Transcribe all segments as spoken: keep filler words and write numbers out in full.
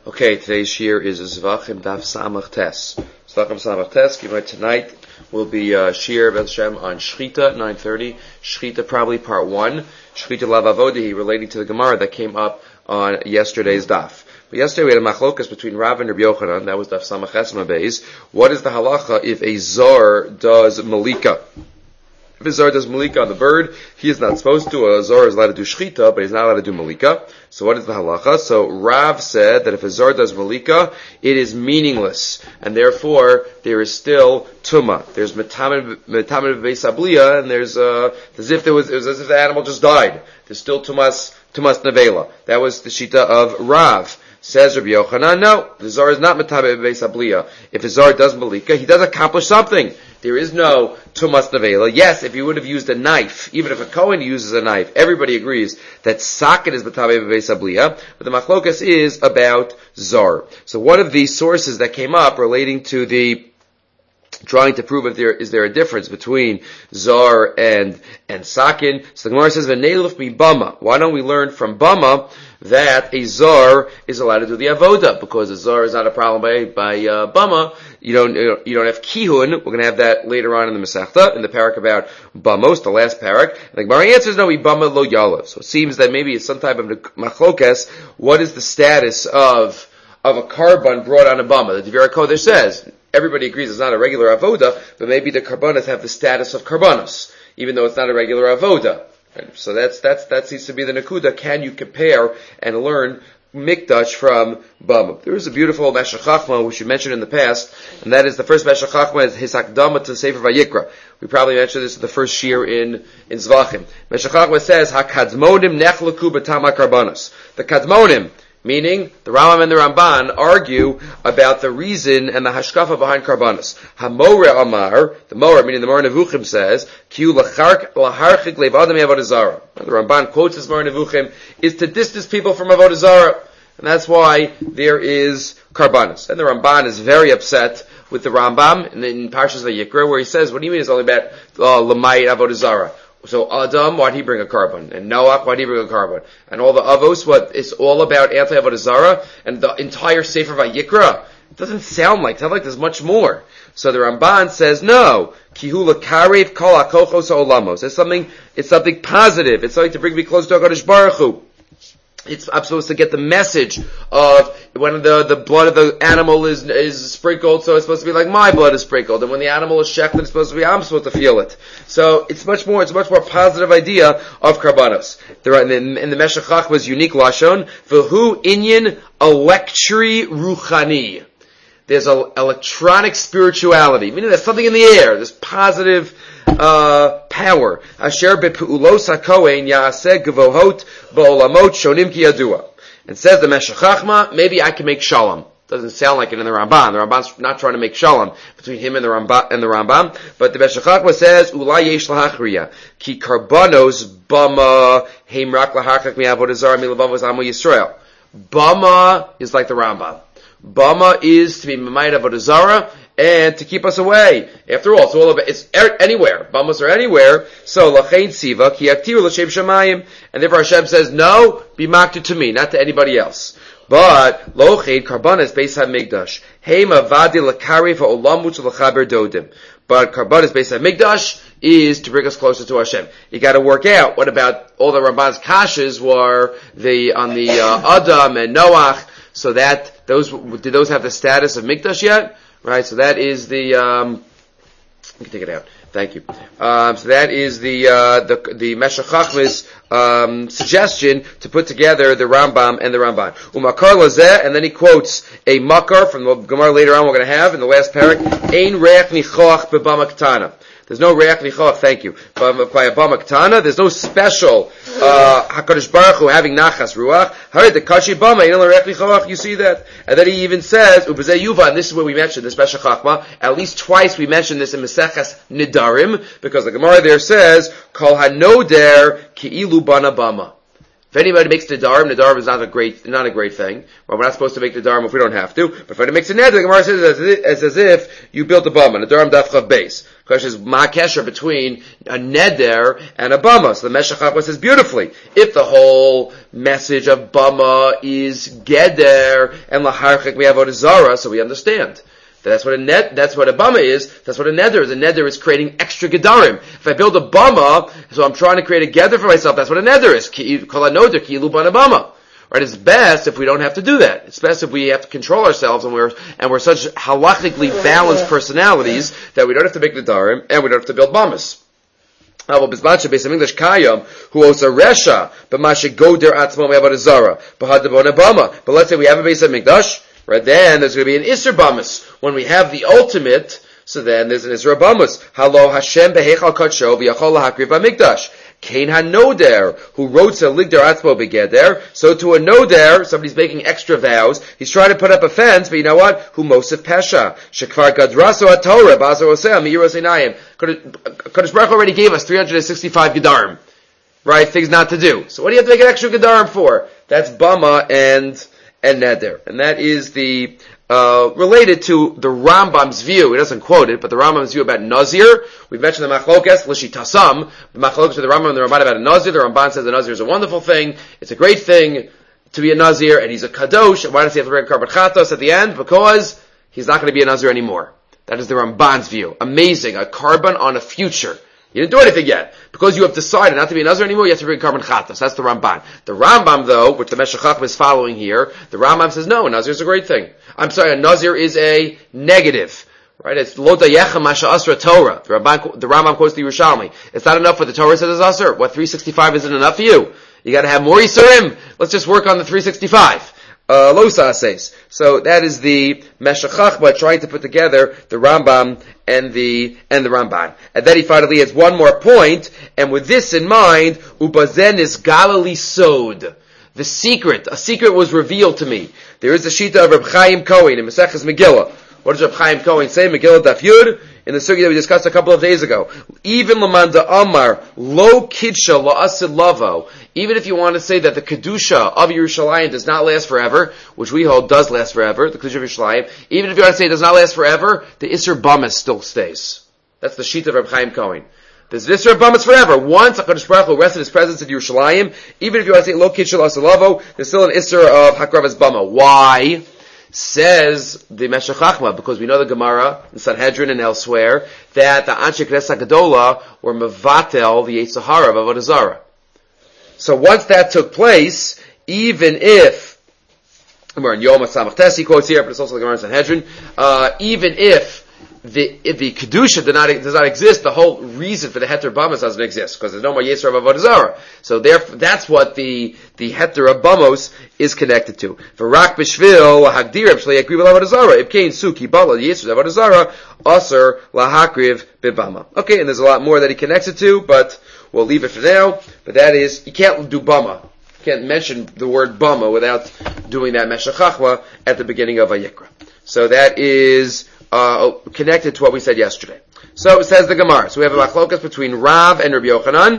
Okay, today's shir is Zvachim Daf Samach Tes. Zvachim Samach Tes. Tonight will be uh, shir B'ez Hashem on Shchita, nine thirty. Shchita, probably part one. Shchita Lav Avodahi, relating to the Gemara that came up on yesterday's Daf. But yesterday we had a machlokas between Rav and Rabbi Yochanan. That was Daf Samach Tes Mabeis. What is the halacha if a zar does malika? If a zar does malika on the bird, he is not supposed to. A zar is allowed to do shchita, but he's not allowed to do malika. So what is the halacha? So Rav said that if a zar does malika, it is meaningless, and therefore there is still tuma. There's metamed beis abliya, and there's uh, as if there was, it was as if the animal just died. There's still tumas tumas nevela. That was the shita of Rav. Says Rabbi Yochanan, no, the zar is not metamed beis abliya. If a zar does malika, he does accomplish something. There is no tumas nevela. Yes, if he would have used a knife, even if a Kohen uses a knife, everybody agrees that socket is metamed beis abliya, but the machlokas is about zar. So one of the sources that came up relating to the trying to prove if there is there a difference between zar and and sakin. So the Gemara says, "V'neiluf mi bama." Why don't we learn from bama that a zar is allowed to do the avoda, because a zar is not a problem by by uh, bama. You don't you don't have kihun. We're going to have that later on in the Masechta, in the parak about bamos, the last parak. And the Gemara answers, no, we bama lo yalav. So it seems that maybe it's some type of machlokas. What is the status of of a karban brought on a bama? The Divrei Kodesh says everybody agrees it's not a regular avoda, but maybe the karbanos have the status of karbanos, even though it's not a regular avoda. So that's that's that seems to be the nakuda. Can you compare and learn mikdash from bama? There is a beautiful Meshech Chachma which we mentioned in the past, and that is the first Meshech Chachma is his hakdama to Sefer Vayikra. We probably mentioned this in the first shir in in Zvachim. Meshech Chachma says hakadmonim nechlaku b'tama karbanos. The kadmonim, meaning the Rambam and the Ramban, argue about the reason and the hashkafa behind karbanos. Hamore Amar, the Morer, meaning the Morer Nevuchim, says, Kiu lacharchik lev adam avodah zara. The Ramban quotes this Morer Nevuchim, is to distance people from avodah zara. And that's why there is karbanos. And the Ramban is very upset with the Rambam in, in Parshas Vayikra, where he says, what do you mean it's only about Lamayit avodah zara? So Adam, why'd he bring a carbon? And Noach, why'd he bring a carbon? And all the Avos, what, it's all about anti-Avodah Zarah? And the entire Sefer Vayikra? It doesn't sound like, it sounds like there's much more. So the Ramban says, no. Kihula karev kol hakochos ha'olamos. It's something, it's something positive. It's something to bring me closer to HaKadosh Baruch Hu. It's, I'm supposed to get the message of when the, the blood of the animal is, is sprinkled, so it's supposed to be like my blood is sprinkled. And when the animal is shechted, it's supposed to be, I'm supposed to feel it. So it's much more, it's a much more positive idea of karbanos. There are, in, in the Meshech Chachma's unique lashon, v'hu inyan electri ruchani. There's an electronic spirituality, meaning there's something in the air, there's positive Uh, power. Asher bepu'ulos hakohen ya'aseh gevohot ba'olamot shonim ki yadua. And says the Meshech Chachma, maybe I can make shalom. Doesn't sound like it in the Ramban. The Ramban's not trying to make shalom between him and the Ramban, and the Rambam. But the Meshech Chachma says, ulai yesh lahachriya. Ki karbanos bama heim rak lahachak mi avodah zarah mi levavos amo Yisrael. Bama is like the Rambam. Bama is to be Mamayit Avodah Zarah and to keep us away. After all, it's all about, it's er, anywhere. Bamas are anywhere. So, Lachein Siva, Ki Yaktiru L'Shem Shamayim. And therefore Hashem says, no, be maktu to me, not to anybody else. But, Lochein Karbanas Beis HaMikdash. Heima Vadi L'Karif HaOlamut L'Chaber Dodim. But Karbanas Beis HaMikdash is to bring us closer to Hashem. You gotta work out, what about all the Ramban's kashas were the, on the, uh, Adam and Noach, so that, those, did those have the status of Mikdash yet? Right, so that is the, um, you can take it out. Thank you. Um, so that is the, uh, the, the Meshech Chachma's, um, suggestion to put together the Rambam and the Ramban. Umakar lazeh, and then he quotes a makar from the Gemara later on we're going to have in the last parak, Ein reach nichoach bebama ktana. There's no reach nichoach, thank you. By a bama ktana, there's no special, uh, HaKadosh Baruch Hu having nachas ruach. Harid the kashi bama, you know, reach nichoach, you see that? And then he even says, ubezeh yuva, and this is where we mentioned this Meshech Chachma, at least twice we mentioned this in Maseches Nidarim, because the Gemara there says, kol hanoder ki'ilu bana bama. If anybody makes nedarim, nedarim is not a great, not a great thing. Well, we're not supposed to make nedarim if we don't have to. But if anybody makes a neder, the Gemara says it's as if you built a bama. Nedarim daf chav beis. The question is ma kesher between a neder and a bama. So the Meshech Chochmah says beautifully, if the whole message of bama is geder and laharchik we have avodah zara, so we understand. That's what a net, that's what a bama is. That's what a neder is. A neder is creating extra gedarim. If I build a bama, so I'm trying to create a geder for myself, that's what a neder is. Kol hanoder ki ilu bana bama. Right? It's best if we don't have to do that. It's best if we have to control ourselves and we're, and we're such halachically balanced personalities that we don't have to make nedarim and we don't have to build bamas. But let's say we have a base of mikdash. Right, then there's going to be an Isser Bamas. When we have the ultimate, so then there's an Isser Bamas. Halo Hashem behechal kadsho v'yachol lahakriv b'mikdash. Kain hanoder, who wrote to ligdar atzmo begeder. So to a noder, somebody's making extra vows. He's trying to put up a fence, but you know what? Who mosif pesha. Shekvar gadraso haTorah b'azar oseh miros einayim. Kadosh Baruch already gave us three hundred sixty-five gedarim. Right, things not to do. So what do you have to make an extra gedarim for? That's Bama and and neder. And that is the, uh, related to the Rambam's view. He doesn't quote it, but the Rambam's view about Nazir. We've mentioned the Machlokes, L'shitasam, the Machlokes with the Rambam and the Ramban about a Nazir. The Ramban says the Nazir is a wonderful thing. It's a great thing to be a Nazir, and he's a Kadosh. And why does he have to bring Karban Chatos at the end? Because he's not going to be a Nazir anymore. That is the Ramban's view. Amazing. A Karban on a future. You didn't do anything yet. Because you have decided not to be a Nazir anymore, you have to bring Karban Chatos. That's the Ramban. The Rambam, though, which the Meshech Chochmah is following here, the Rambam says, no, a Nazir is a great thing. I'm sorry, a Nazir is a negative. Right? It's Lo Dayecha Masha Asra Torah. The Rambam, the Rambam quotes the Yerushalmi. It's not enough for the Torah says it's Asr. What, three sixty-five isn't enough for you? You gotta have more Yisurim. Let's just work on the three sixty-five. Uh, Losa says. So that is the Meshech Chochmah trying to put together the Rambam and the, and the Ramban. And then he finally has one more point, and with this in mind, Ubazen is Galilee Sod. The secret, a secret was revealed to me. There is a shita of Reb Chaim Cohen in Maseches Megillah. What does Reb Chaim Cohen say? Megillah Daf Yud, in the sugya that we discussed a couple of days ago. Even Lamanda Amar, Lo Kidsha La'asid Lavo, even if you want to say that the Kedusha of Yerushalayim does not last forever, which we hold does last forever, the Kedusha of Yerushalayim, even if you want to say it does not last forever, the Isser Bamas still stays. That's the sheet of Reb Chaim Cohen. There's Isser Bamas forever. Once HaKadosh Baruch Hu rested his presence in Yerushalayim, even if you want to say Lo Kidsha La'asid Lavo, there's still an Isser of Hakravas Bama. Why? Says the Meshech Chochmah, because we know the Gemara in Sanhedrin and elsewhere that the Anshe Knesset Gedola were mevatel the Yetzer Hara of Avodah Zarah. So once that took place, even if we're in Yom HaSamach Tes, he quotes here, but it's also the Gemara in Sanhedrin, uh, even if the if the kedusha does not does not exist, the whole reason for the heter bamos doesn't exist because there's no more yetzer of avodah zarah. So therefore, that's what the the heter of bamos is connected to. For rak b'shvil lahagdir b'shlei yakriv avodah zarah. If kain suki bala yetzer of avodah zarah aser lahakriv b'bama. Okay, and there's a lot more that he connects it to, but we'll leave it for now. But that is, you can't do bama. You can't mention the word bama without doing that Meshech Chochmah at the beginning of Vayikra. So that is Uh, connected to what we said yesterday. So it says the Gemara. So we have a machlokas between Rav and Rabbi Yochanan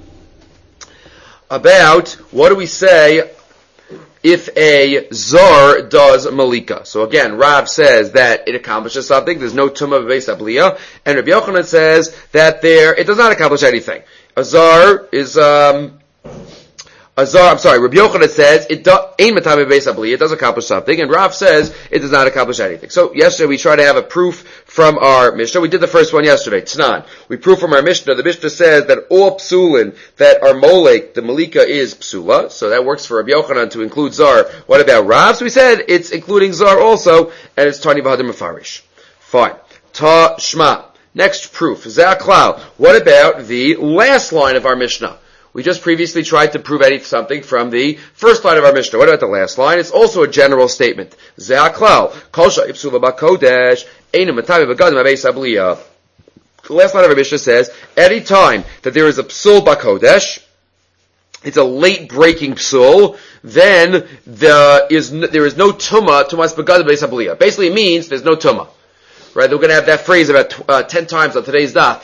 about what do we say if a zar does malika. So again, Rav says that it accomplishes something. There's no tumah b'beis abliya, and Rabbi Yochanan says that there it does not accomplish anything. A zar is um. Azar, I'm sorry, Rabbi Yochanan says it does, it does accomplish something, and Rav says it does not accomplish anything. So yesterday we tried to have a proof from our Mishnah. We did the first one yesterday, T'nan. We proved from our Mishnah, the Mishnah says that all psulin that are molek, the malika is psula, so that works for Rabbi Yochanan to include zar. What about Rav? So we said it's including zar also, and it's tani v'hadim mefarish. Fine. Ta shma. Next proof, Za'klal. What about the last line of our Mishnah? We just previously tried to prove something from the first line of our Mishnah. What about the last line? It's also a general statement. Ze'aklal. Kol sha'ipsula ba'kodesh, einu matami b'gadim ha'beis abliya. The last line of our Mishnah says, any time that there is a psul ba'kodesh, it's a late breaking psul, then the, is, there is no tumah, tumas b'gadim ha'beis abliya. Basically it means there's no tumah. right? They're going to have that phrase about uh, ten times on today's daf.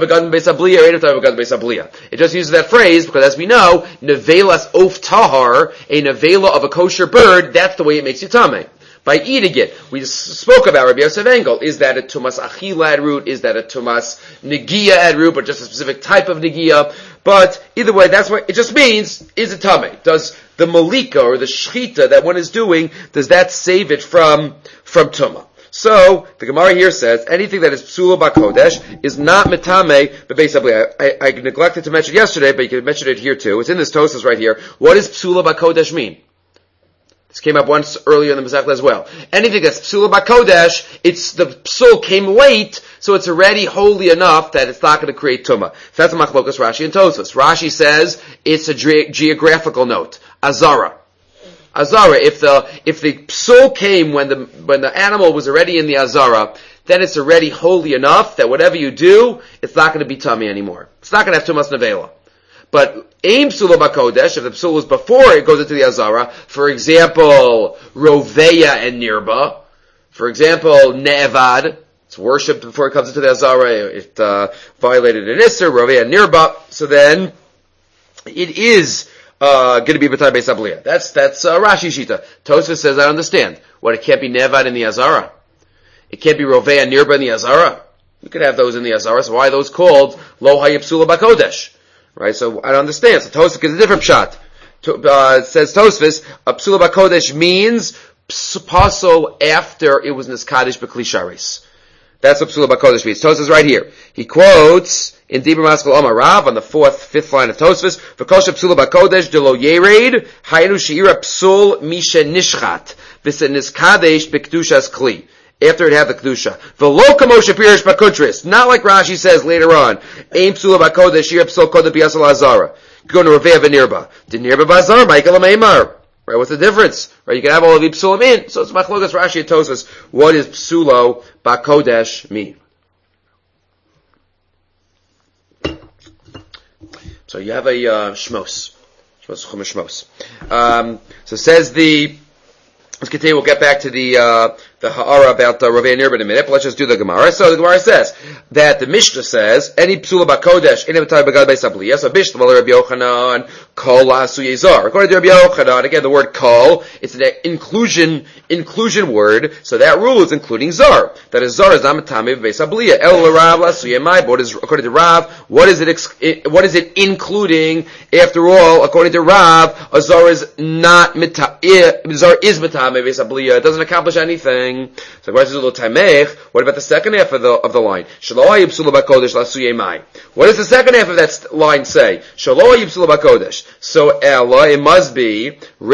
It just uses that phrase because, as we know, nevelas of tahar, a nevela of a kosher bird, that's the way it makes you tameh. By eating it, we spoke about Rabbi Yosef Engel. Is that a tumas achila at root? Is that a tumas negia at root, but just a specific type of negia? But either way, that's what it just means. Is it tameh? Does the malika or the shchita that one is doing, does that save it from from tuma? So the Gemara here says anything that is psula b'kodesh is not metame b'beis habliya. I, I neglected to mention yesterday, but you can mention it here too. It's in this Tosas right here. What does psula b'kodesh mean? This came up once earlier in the Masechta as well. Anything that's psula b'kodesh, it's the psul came late, so it's already holy enough that it's not going to create tumah. That's machlokas Rashi and Tosfos. Rashi says it's a ge- geographical note. Azara. Azara. If the if the psul came when the when the animal was already in the azara, then it's already holy enough that whatever you do, it's not going to be tummy anymore. It's not going to have tumas nevela. But aim psula b'kodesh, if the psul was before it goes into the azara, for example, roveya and nirba, for example, ne'evad, it's worshipped before it comes into the azara, it uh, violated an isser, roveya and nirba, so then it is uh, going to be b'tai beis habliya. That's, that's uh, Rashi Shita. Tosfos says, I understand. What, it can't be ne'evad in the azara? It can't be roveya and nirba in the azara? You could have those in the azara, so why are those called lo hayib psula b'kodesh? Right, so I don't understand. So Tosfos is a different shot. Uh, it says Tosfos, a psula b'kodesh means pasul after it was niskadish b'kli sharis. That's what psula b'kodesh means. Tosfos is right here. He quotes in Dibur Maskal Omar Rav on the fourth, fifth line of Tosfos, v'kosha psula b'kodesh de lo yered haynu she'ira psul mishe nishchat v'se niskadesh b'kdushas kli. After it had the kedusha, v'lo kamosha pirish b'kuntris, not like Rashi says later on. Aim psula b'kodesh shir psul kodem b'yasal azara. Go to Raveh v'nirba. The nirba b'azar, Michael Ameimar. Right? What's the difference? Right? You can have all of the psulim in. So it's machlokas Rashi and Tosfos. What does psulo b'kodesh mean? So you have a uh, shmos, shmos chumash shmos. Um, so says the. Let's continue. We'll get back to the uh, the ha'ara about uh, Raveh and Nirba in a minute, but let's just do the Gemara. So the Gemara says that the Mishnah says any psula b'kodesh any b'tay b'gad beis habliya. So Mishnah Rabbi Yochanan kol la'asu yezar. According to Rabbi Yochanan, again the word kol, it's an inclusion inclusion word. So that rule is including zar. That is zar is not matame b'beis habliya. El l'rav la'asu yemai. What is according to Rav? What is it? Ex- what is it including? After all, according to Rav, a zar is not matame. Zar is matame. It doesn't accomplish anything. So what about the second half of the of the line? What does the second half of that line say? So Ella, it must be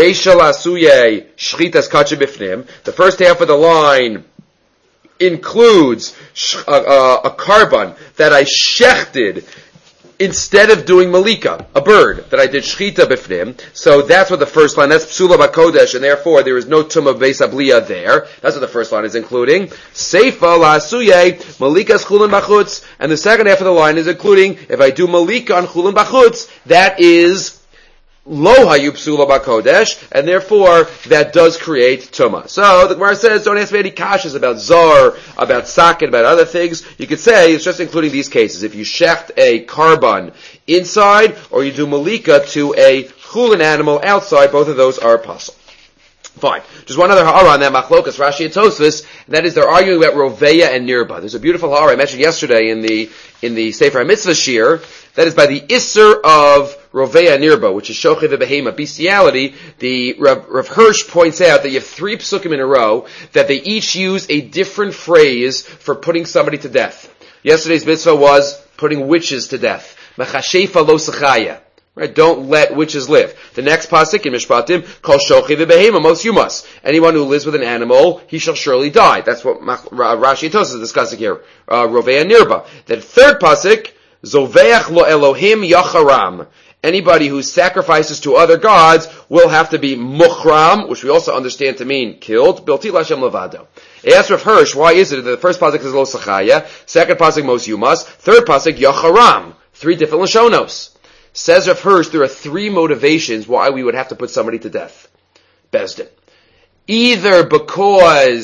the first half of the line includes a, a, a carbon that I shechted instead of doing malika, a bird, that I did shchita b'fnim. So that's what the first line, that's psula b'kodesh, and therefore there is no tumah beis habliya there. That's what the first line is including. Seifa la'asuye, malikas chulin b'chutz, and the second half of the line is including, if I do malika on chulin b'chutz, that is lo hayu psula b'kodesh, and therefore that does create tumah. So the Gemara says, don't ask me any kashas about zar, about sakin, about other things. You could say it's just including these cases. If you shecht a carbon inside, or you do malika to a chulin animal outside, both of those are possible. Fine. Just one other ha'ara on that machlokas, Rashi and Tosfos, and that is they're arguing about roveya and nirba. There's a beautiful ha'ara I mentioned yesterday in the in the Sefer HaMitzvah Shir, that is by the isser of roveya and nirba, which is shochev v'behema, bestiality. The Rav, Rav Hirsch points out that you have three psukim in a row that they each use a different phrase for putting somebody to death. Yesterday's mitzvah was putting witches to death. Mechashefa lo sechaya. Right, don't let witches live. The next pasuk in Mishpatim, kol shochi v'behema mos yumas. Anyone who lives with an animal, he shall surely die. That's what Rashi and Tosfos is discussing here. Uh, Roveya nirba. The third pasuk, zoveach lo Elohim yacharam. Anybody who sacrifices to other gods will have to be muchram, which we also understand to mean killed. Bilti l'Hashem levado. Ask Rav Hirsch, why is it that the first pasuk is lo sachaya, second pasuk mos yumas, third pasuk yacharam? Three different lashonos. Says Rav Hirsch, there are three motivations why we would have to put somebody to death. Bezdin. Either because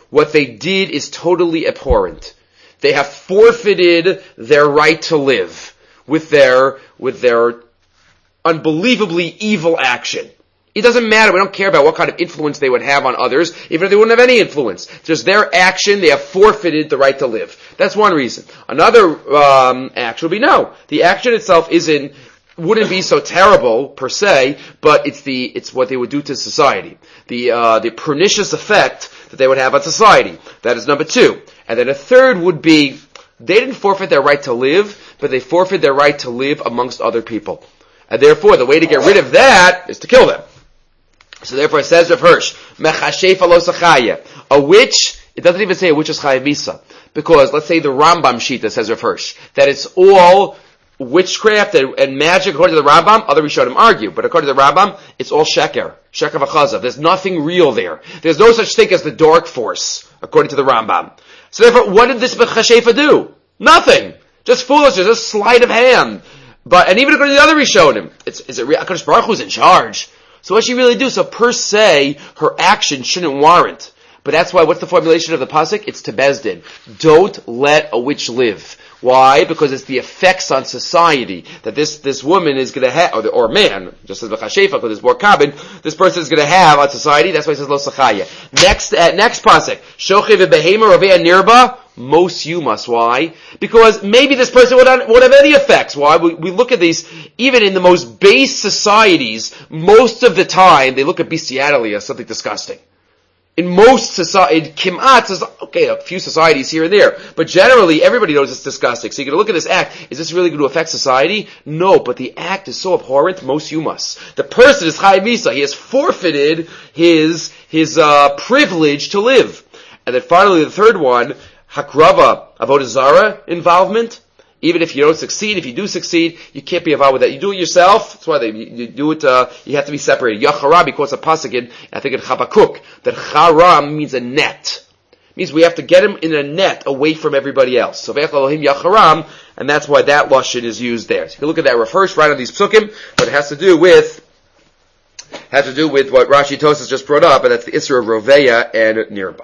what they did is totally abhorrent. They have forfeited their right to live with their, with their unbelievably evil action. It doesn't matter. We don't care about what kind of influence they would have on others, even if they wouldn't have any influence. Just their action, they have forfeited the right to live. That's one reason. Another um, action would be no. The action itself isn't, wouldn't be so terrible per se, but it's the it's what they would do to society. The uh, the pernicious effect that they would have on society. That is number two. And then a third would be they didn't forfeit their right to live, but they forfeit their right to live amongst other people. And therefore, the way to get rid of that is to kill them. So therefore it says Rav Hirsch, Mechashefa lo sachaya. A witch, it doesn't even say a witch is chayav misa. Because, let's say the Rambam Shita says Rav Hirsch, that it's all witchcraft and, and magic according to the Rambam. Other Rishonim argue, but according to the Rambam, it's all sheker. Sheker v'chazav. There's nothing real there. There's no such thing as the dark force, according to the Rambam. So therefore, what did this Mechashefa do? Nothing. Just foolishness, just sleight of hand. But, and even according to the other Rishonim, it's, is it real? HaKadosh Baruch Hu's in charge. So what she really do? So per se, her action shouldn't warrant. But that's why, what's the formulation of the pasuk? It's to Bezdin. Don't let a witch live. Why? Because it's the effects on society that this, this woman is gonna have, or, or man, just as B'chashefa, because it's more common, this person is gonna have on society. That's why it says Lo Sachaya. Next, uh, next pasuk. Shochev v'behema rovea nirba. Most you must. Why? Because maybe this person would have, would have any effects. Why? We, we look at these, even in the most base societies, most of the time, they look at bestiality as something disgusting. In most society, Kimat is, okay, a few societies here and there, but generally, everybody knows it's disgusting. So you're gonna look at this act, is this really going to affect society? No, but the act is so abhorrent, most you must. The person is Chayav Misa. He has forfeited his, his, uh, privilege to live. And then finally, the third one, Hakrava, Avodah Zarah involvement. Even if you don't succeed, if you do succeed, you can't be involved with that. You do it yourself. That's why they, you, you do it, uh, you have to be separated. Yachara, because a pasuk in, I think in Chabakuk, that charam means a net. It means we have to get him in a net away from everybody else. So Ve'ech Elohim Yacharam, and that's why that lashon is used there. So you can look at that rehearsed right on these psukim, but it has to do with, has to do with what Rashi Tosas just brought up, and that's the Isra of Roveya and Nirba.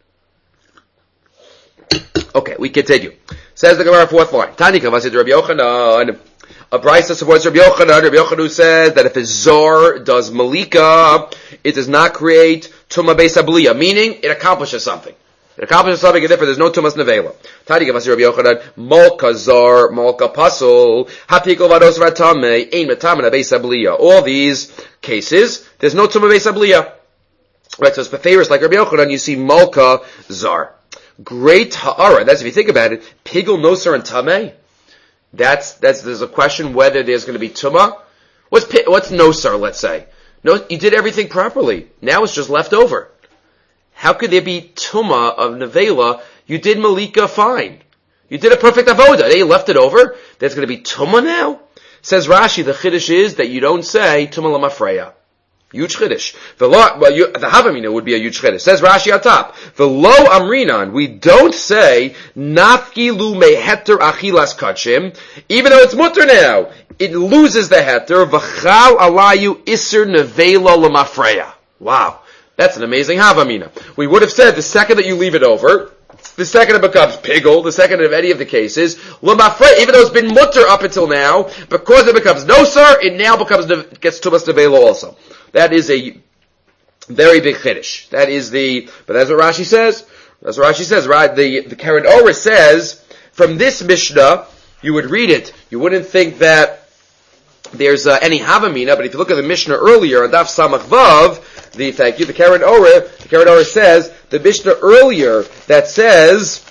Okay, we continue. Says the Gemara, fourth line. Tani Kavasid Rabbi Yochanan. A brisa supports Rabbi Yochanan. Rabbi Yochanan says that if a zor does malika, it does not create tuma beis abliya, meaning it accomplishes something. It accomplishes something, and therefore there's no tumas nevela. Tani Kavasid Rabbi Yochanan. Malka zor, malka pasul, hapikol vados vatame, ein metamena beis abliya. All these cases, there's no tuma beis abliya. Right, so it's favors like Rabbi Yochanan, you see malka zor. Great ha'ara. That's if you think about it. Pigul nosar and tameh. That's that's. There's a question whether there's going to be tuma. What's what's nosar? Let's say no. You did everything properly. Now it's just left over. How could there be tuma of nevela? You did malika fine. You did a perfect avoda. They left it over. There's going to be tuma now. Says Rashi. The chiddush is that you don't say tuma lamafreya. Huge chiddush. The law, well, you, the havamina would be a huge chiddush. Says Rashi on top. The lo amrinan, we don't say nafkilu meheter achilas kachim, even though it's mutter now. It loses the heter. V'chal alayu iser nevela lamafreya. Wow, that's an amazing havamina. We would have said the second that you leave it over, the second it becomes pigul, the second of any of the cases, lamafreya, even though it's been mutter up until now, because it becomes nosar, it now becomes gets tumas nevela also. That is a very big chiddush. That is the, but that's what Rashi says. That's what Rashi says, right? The, the Karen Orah says, from this Mishnah, you would read it. You wouldn't think that there's uh, any Havamina, but if you look at the Mishnah earlier, on Daf Samach Vav, the, thank you, the Karen Orah, the Karen Orah says, the Mishnah earlier that says,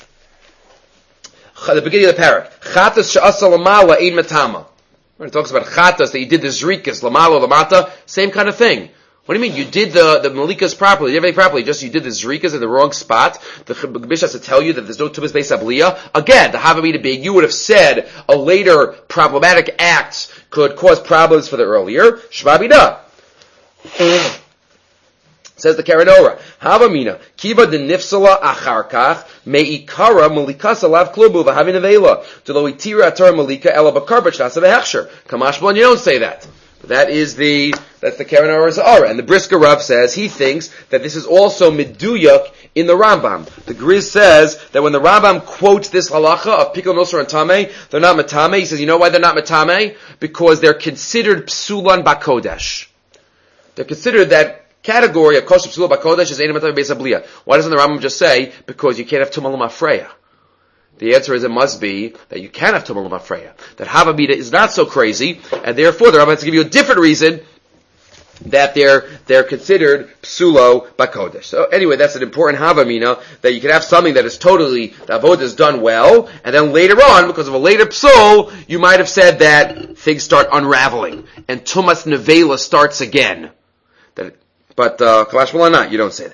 the beginning of the parak, Chatas she'asa lamala ein matama. When it talks about chatas, that you did the zrikas, lamalo, lamata, same kind of thing. What do you mean? You did the, the malikas properly, you did everything properly, just you did the zrikas in the wrong spot. The Mishnah has to tell you that there's no tumas beis abliya. Again, the havamina being, you would have said a later problematic act could cause problems for the earlier. Shvabida. Says the Karen Orah, Havamina, Kiva de Nifsala Acharkach, Meikara Malikasa Lav Klubu Vahavina Vela, Delo Itira Atar Malika Ela Bakarbach Nasa Vehechsher. Kamashbon, you don't say that. That is the, that's the Keren Or Za'ara. And the Brisker Rav says he thinks that this is also Meduyak in the Rambam. The Griz says that when the Rambam quotes this halacha of Pikul Nosor and Tameh, they're not Matame. He says, you know why they're not Matame? Because they're considered Psulan Bakodesh. They're considered that category of Kosher Psulan Bakodesh is Einam Matame Beis Abliya. Why doesn't the Rambam just say, because you can't have Tumal Mafreya? The answer is it must be that you can have Tumal Mafreya. That Havamina is not so crazy, and therefore the Rambam has to give you a different reason that they're they're considered psulo bakodesh. So anyway, that's an important havamina, that you can have something that is totally, the avodah is done well, and then later on, because of a later psul, you might have said that things start unraveling, and tumas nevela starts again. That, but uh, kalash not, you don't say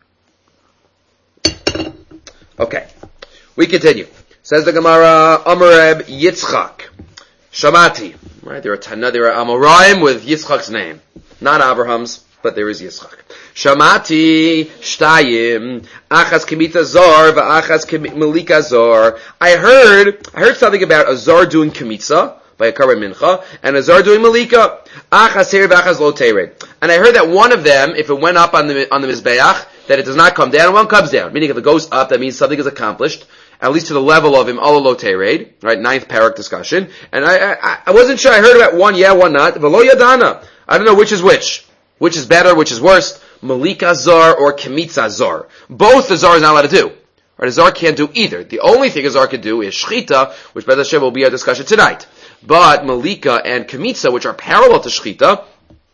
that. Okay, we continue. Says the Gemara, Amareb Yitzchak, Shamati. Right, there are Tana, there are Amoraim with Yitzchak's name. Not Abraham's, but there is Yitzchak. Shamati Shtayim Achas Kemitza Zar v'Achas Melika Zar. I heard, I heard something about a Zar doing Kemitza by a Karban Mincha, and a Zar doing Melika. Achas Her v'Achas Lo Tered. And I heard that one of them, if it went up on the on the Mizbeach, that it does not come down, and one comes down. Meaning if it goes up, that means something is accomplished, at least to the level of him, Ala Lo Tered, right? Ninth parak discussion. And I, I, I wasn't sure. I heard about one, yeah, one not. V'Lo Yadana. I don't know which is which. Which is better, which is worse. Malika Zar or Kemitza Zar. Both the Zar is not allowed to do. Right? A Zar can't do either. The only thing a Zar can do is Shchita, which B'ez Hashem will be our discussion tonight. But Malika and Kemitza, which are parallel to Shchita,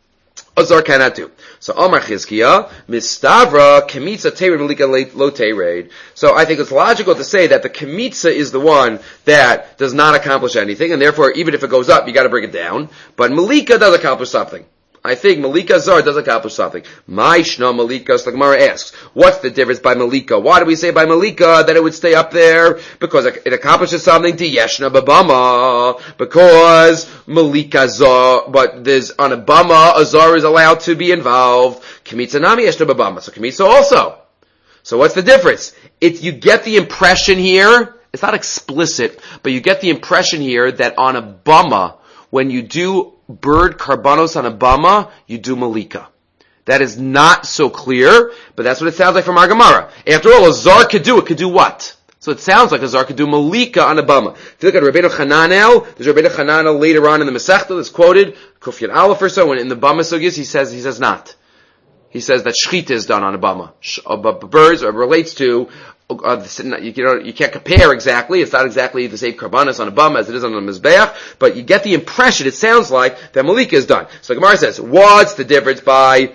a Zar cannot do. So Amar Chizkiya, Mistavra, Kemitza Tered, Malika Lo Tered. So I think it's logical to say that the Kemitza is the one that does not accomplish anything, and therefore even if it goes up, you gotta bring it down. But Malika does accomplish something. I think Malika Zar does accomplish something. Maishna Malika, so the Gemara asks, what's the difference by Malika? Why do we say by Malika that it would stay up there? Because it accomplishes something to Yeshna Babama. Because Malika Zar, but there's, on a Bama, a Zar is allowed to be involved. Kemitza Nami Yeshna Babama. So Kemitza also. So what's the difference? It, you get the impression here, it's not explicit, but you get the impression here that on a Bama, when you do bird karbanos on a bama, you do malika. That is not so clear, but that's what it sounds like from our Gemara. After all, a zar could do it, could do what? So it sounds like a zar could do malika on a bama. If you look at Rabbeinu Hananel, there's Rabbeinu Hananel later on in the Masechta that's quoted, Kufyan Aleph or so, when in the bama sugis, he says, he says not. He says that shchita is done on a bama. Birds, or relates to, Uh, you, you know, you can't compare exactly. It's not exactly the same karbanas on a bum as it is on a mizbeach, but you get the impression. It sounds like that malika is done. So Gemara says, what's the difference by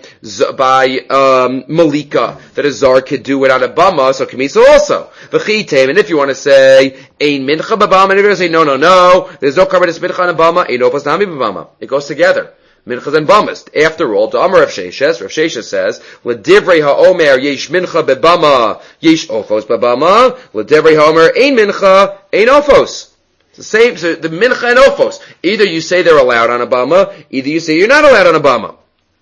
by um, malika that a zar could do it on a bama? So Kemitza also v'chitem. And if you want to say ein mincha babama, and if you say no, no, no, there's no karbanas mincha on a bama, ein opas nami babama. It goes together. Minchas and Bamas. After all, to Amar Rav Sheshes, Rav Sheshes says, L'divrei ha'omer yesh mincha bebama, yesh ofos bebama, L'divrei ha'omer ein mincha, ein ofos. It's the same, so the mincha and ofos. Either you say they're allowed on a bama, either you say you're not allowed on a bama.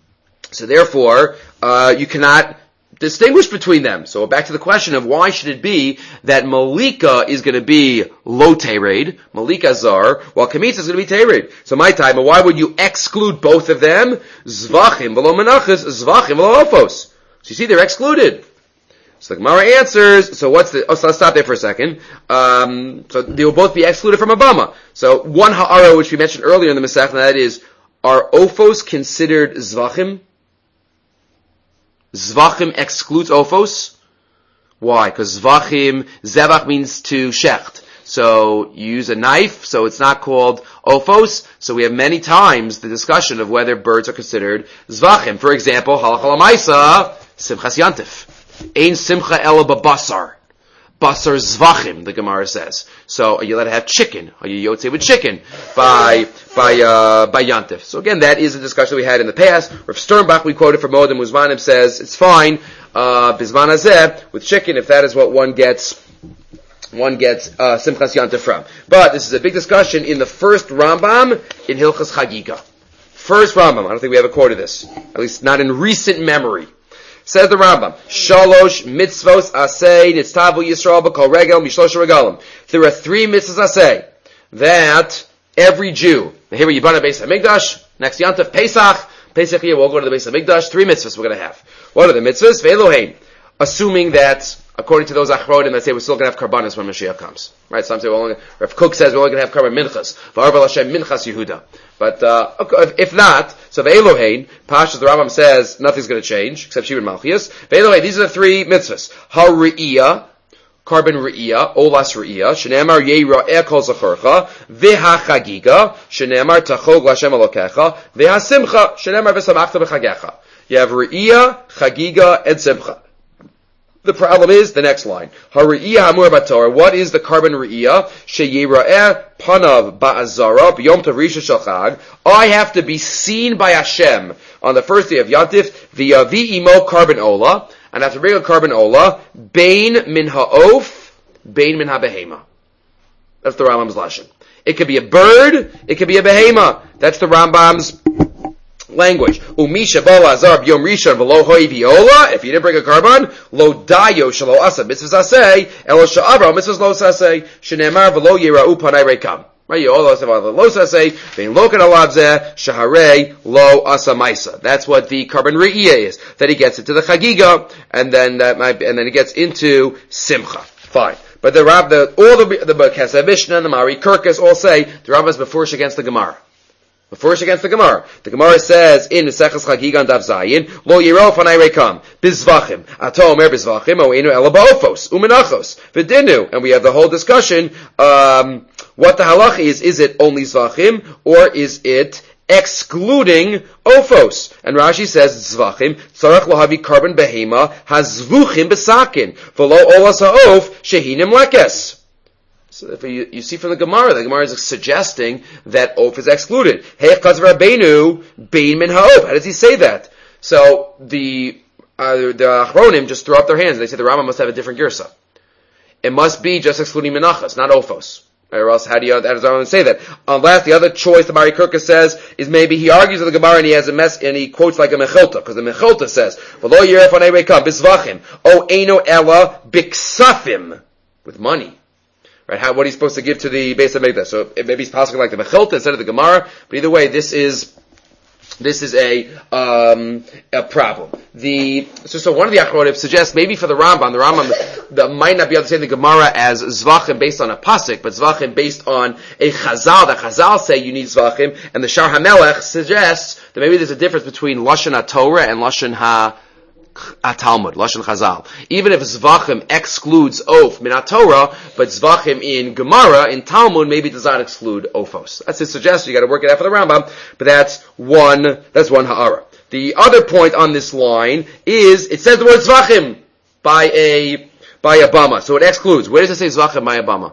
So therefore, uh, you cannot distinguish between them. So back to the question of why should it be that Malika is going to be lo tered, Malika zar, while Kemitza is going to be tered. So my time, why would you exclude both of them? Zvachim v'lo menachas, zvachim v'lo ofos. So you see, they're excluded. So the Gemara answers, so what's the, oh, so let's stop there for a second. Um, so they will both be excluded from a bama. So one ha'ara, which we mentioned earlier in the Masech, that is, are ofos considered zvachim? Zvachim excludes ofos. Why? Because zvachim, zevach means to shecht. So you use a knife, so it's not called ofos. So we have many times the discussion of whether birds are considered zvachim. For example, halach l'maisa, simchas yantif. Ein simcha ela babasar. Basar zvachim, the Gemara says. So are you allowed to have chicken? Are you yotze with chicken by by uh, by yantif? So again, that is a discussion we had in the past. Rav Sternbach, we quoted from Modim Muzmanim, says it's fine uh, bizman hazeh with chicken if that is what one gets. One gets uh, simchas yantif from. But this is a big discussion in the first Rambam in Hilchas Chagiga. First Rambam. I don't think we ever quoted this, at least not in recent memory. Says the Rambam, Shalosh mitzvos asay nitztavu Yisrael b'kol regel mishlosh regalim. There are three mitzvos asay that every Jew. Here we Yibana Beis HaMikdash, next Yantav, Pesach, Pesach here, we'll go to the Beis HaMikdash, three mitzvahs we're going to have. What are the mitzvahs? Ve'elohein, assuming that, according to those achronim that say we're still going to have karbanis when Mashiach comes. Right, some say, well, Rav Kook says we're only going to have karban minchas, v'arba Hashem minchas Yehuda. But, uh, if not, so ve'elohein, Pashas the Rambam says nothing's going to change, except Shibud Malchias. Ve'elohein, these are the three mitzvahs. Ha-re'iyah, Carbon re'iyah, olas re'iyah, shenemar yeira'eh kol zacharcha, v'ha-chagiga, shenemar tachog l'Hashem Elokecha, v'ha-simcha, shenemar v'samachta b'chagecha. You have re'iyah, chagiga, and simcha. The problem is the next line. Ha-re'iyah hamur b'Torah. What is the carbon re'iyah? Sheyira'eh panav ba'azara b'yom tov rishon shel chag. I have to be seen by Hashem on the first day of Yantif, v'yavi imo carbon ola. And after bring a carbon ola, bain min ha'of, bain min ha'behema. That's the Rambam's lashon. It could be a bird, it could be a behema. That's the Rambam's language. Umisha bo azar b'yom rishon v'lo hoi v'ola. If you didn't bring a carbon, lo dayo shalo asa mitzvahs asay, elo sha'avra mitzvahs lo sasay, shenemar v'lo yira'u panay rekam. Right, you all have lo sasay, vein lokan alavzeh, shaharei lo asa maisa. That's what the carbon re'iyah is. Then he gets into the chagiga, and then that might be, and then he gets into simcha. Fine. But the Rav, the, all the, the Kesef Mishnah and the Mari Kirkus all say, the Rav is befurish against the Gemara. Befurish against the Gemara. The Gemara says, in Meseches Chagiga and Dav Zayin, lo yiro fanay rekam, bizvachim, ato omer bizvachim, o enu ela ba'ofos, umenachos, v'dinu. And we have the whole discussion, um, what the halach is. Is it only zvachim, or is it excluding ofos? And Rashi says, zvachim, tzarech lahavi carbon behema, hazvuchim besakin, v'lo olas ha'of, shehinim lekes. So if you, you see from the Gemara, the Gemara is suggesting that oaf is excluded. Hey, chaz rabbeinu, bein min ha'of. How does he say that? So the, uh, the Achronim just throw up their hands and they say the Rambam must have a different girsa. It must be just excluding menachas, not ofos. Or else, how do you, how does Rambam say that? Unless the other choice the Mari Kirkus says is maybe he argues with the Gemara and he has a mess, and he quotes like a Mechilta, because the Mechilta says, V'lo yiref anei rekam, bisvachim, o eino ela biksafim, with money. Right? How, what are you supposed to give to the Beis HaMikdash? So maybe he's possibly like the Mechilta instead of the Gemara, but either way, this is, this is a, um, a problem. The, so, so one of the Achronim suggests maybe for the Rambam, the Rambam the, might not be able to say the Gemara as Zvachim based on a Pasuk, but Zvachim based on a Chazal, that Chazal say you need Zvachim, and the Shar HaMelech suggests that maybe there's a difference between Lashon HaTorah and Lashon Ha, Talmud, Lashon Chazal. Even if Zvachim excludes Oaf min Torah, but Zvachim in Gemara, in Talmud, maybe does not exclude Ofos. That's his suggestion. You got to work it out for the Rambam, but that's one. That's one ha'ara. The other point on this line is it says the word Zvachim by a by a bama, so it excludes. Where does it say Zvachim by a bama?